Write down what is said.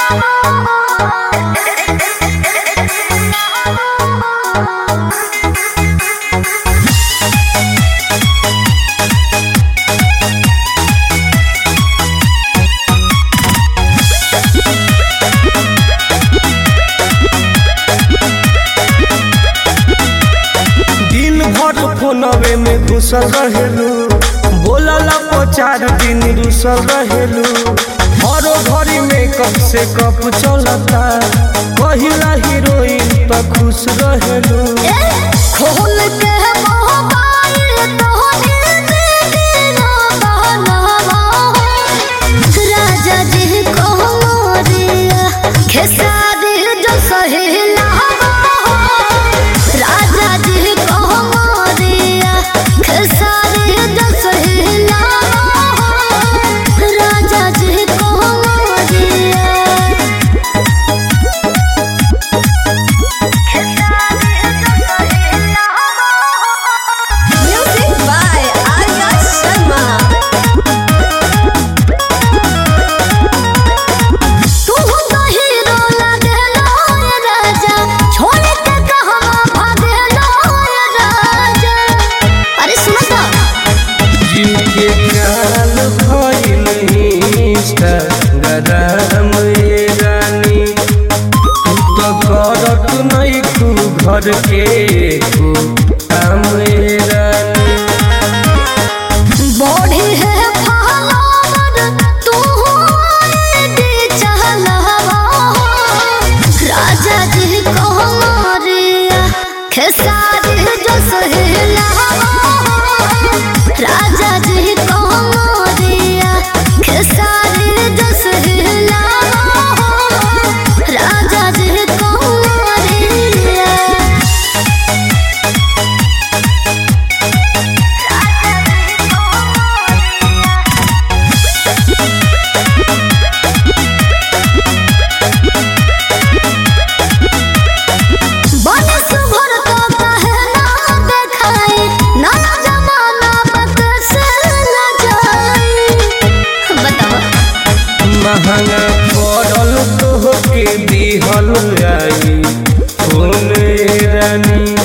फोनवे में घुसल रहेलू, बोलला को 4 दिन रुसल रहेलू। हरो घड़ी में कब से कप चलता, कहिला हीरोइन तो खुश रहेलू। खोल के मोबाइल तोहने दिनो बहनावा, राजा जी को मोरिया खेसारी जो सहेला, राजा जी को मोरिया खेसारी जो सहेला, राजा जी को मोरिया। Music by Arya Sharma. तू तो हीरो लगेलो राजा, छोड़ के कहवा भागेलो राजा। अरे सुनो तो जिनके काल भइल इंस्टाग्राम ये रानी, तू तो करत नहीं तू घर के काम ये रानी। बॉडी है फॉलोवर, तू आईडी चलावा, राजा जी को मोरिया खेसारी जो सहेला, राजा जी को मोरिया खेसारी जो सहेला, राजा जी को मोरिया। बने सुभर तो कहे ना देखाई, नया जमाना बत से न जाई। बताओ महंगा पड़ल तोहके दिहल आई फोन रानी।